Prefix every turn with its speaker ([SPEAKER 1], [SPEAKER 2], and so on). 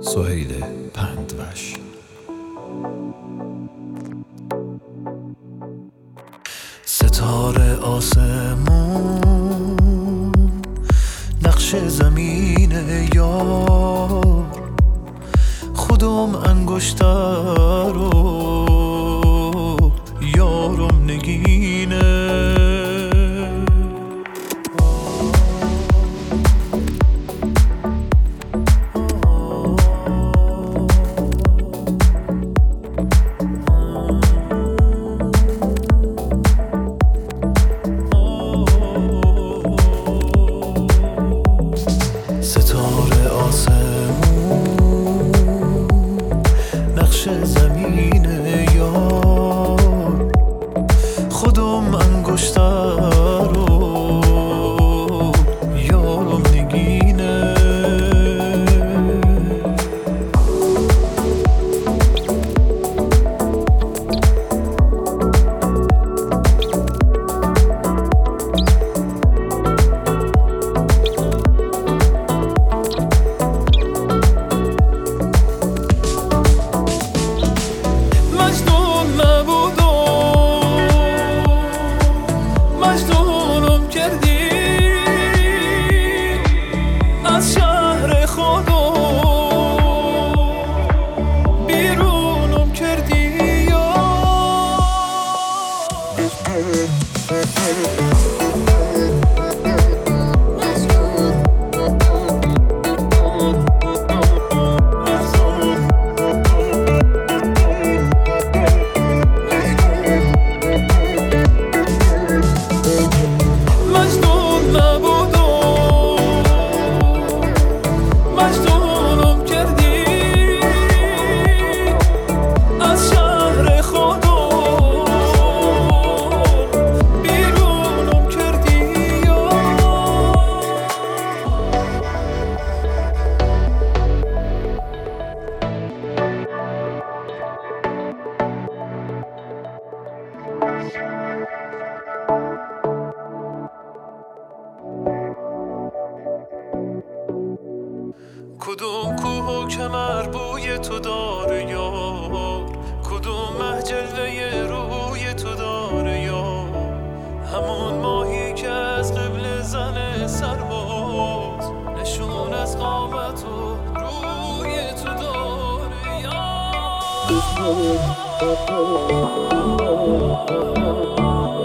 [SPEAKER 1] سهیل پندوش.
[SPEAKER 2] ستاره آسمون نقش زمین یار، خودم انگشتر رو یارم نگینه. ستاره آسمون نقش زمین یار، خودم انگشتر رو یارم نگینه. مجنونم کردی از شهر خودم، بیرونم کردی یا مجنونم کردی از شهر خودم، بیرونم کردی یا کدوم کوه و کمر بوی تو داره یار، کدوم مه جلوه روی تو داره یار، همون ماهی که از قبل زن سرباز نشون از قامت و روی تو داره یار.